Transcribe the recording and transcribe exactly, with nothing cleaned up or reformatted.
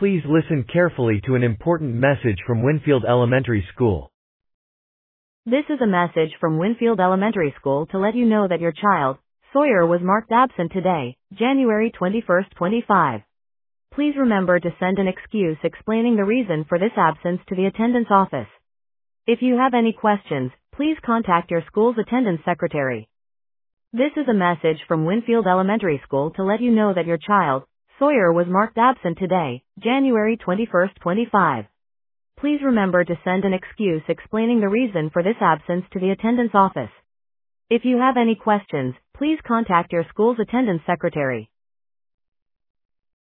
Please listen carefully to an important message from Winfield Elementary School. This is a message from Winfield Elementary School to let you know that your child, Sawyer, was marked absent today, January twenty-first, twenty-five. Please remember to send an excuse explaining the reason for this absence to the attendance office. If you have any questions, please contact your school's attendance secretary. This is a message from Winfield Elementary School to let you know that your child, Sawyer, was marked absent today, January twenty-first, twenty-five. Please remember to send an excuse explaining the reason for this absence to the attendance office. If you have any questions, please contact your school's attendance secretary.